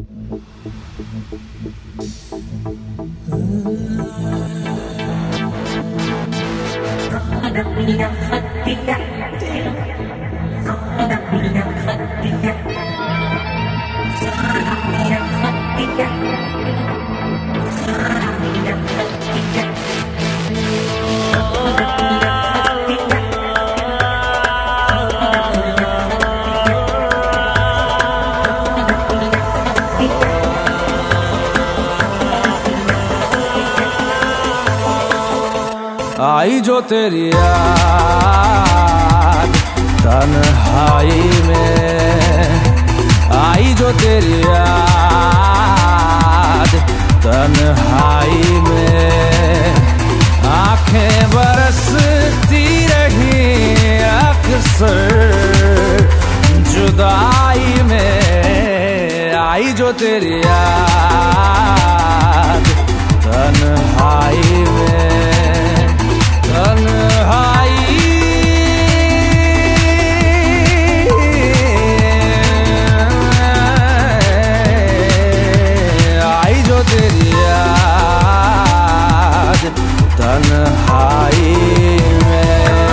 आई जो तेरी याद तन्हाई में, आई जो तेरी याद तन्हाई में, आंखें बरसती रही अक्सर जुदाई में। आई जो तेरी याद तन्हाई में, तन्हाई आई जो तेरी याद तन्हाई में।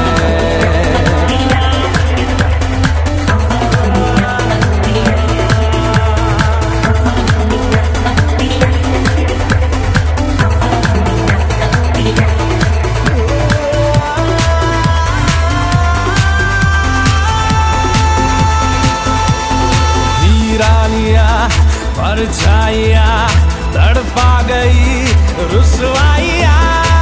परछाइयाँ तड़पा गई रुसवाइयाँ,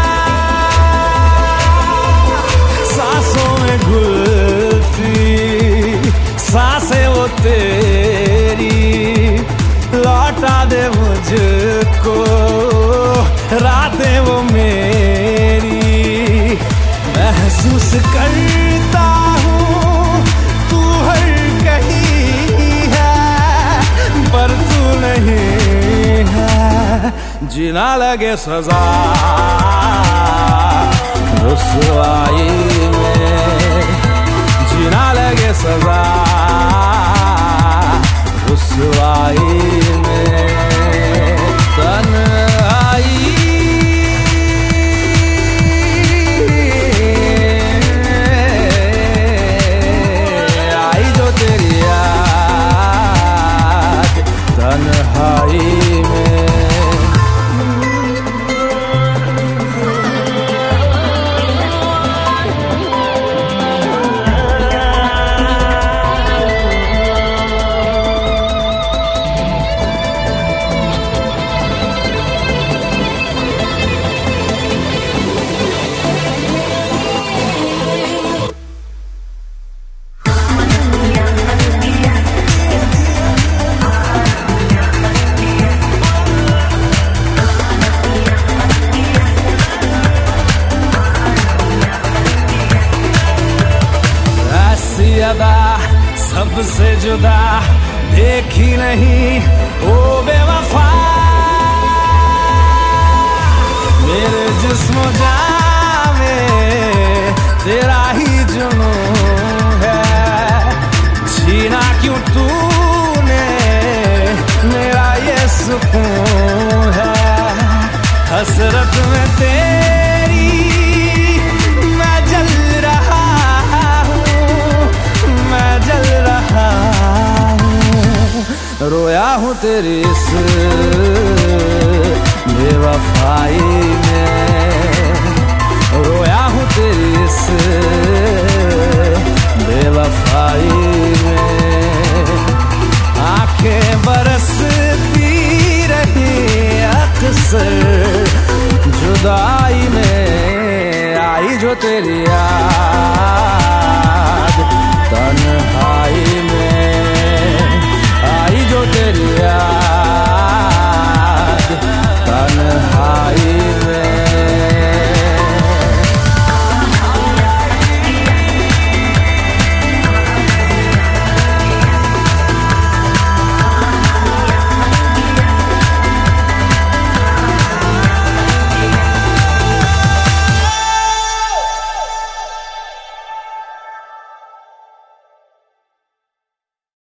सांसों में घुलती सांसें वो तेरी, लौटा दे मुझको रातें वो मेरी। महसूस करता हूँ तू हर कहीं है पर तू नहीं है, जीना लगे सजा रुसवाई में, जीना लगे सजा रुसवाई में। तन्हाई आई जो तेरी याद तन्हाई में। सबसे जुदा देखी नहीं ओ बेवफा, मेरे जिस्म जान में तेरा ही जुनून है। छीना क्यों तूने मेरा ये सुकून है, हसरत में तेरी मैं जल रहा जल रहा हूँ। रोया हूँ तेरी इस बेवफाई में, रोया हूँ तेरी इस बेवफाई में। आंखें बरसती रही अक्सर जुदाई में, आई जो तेरी याद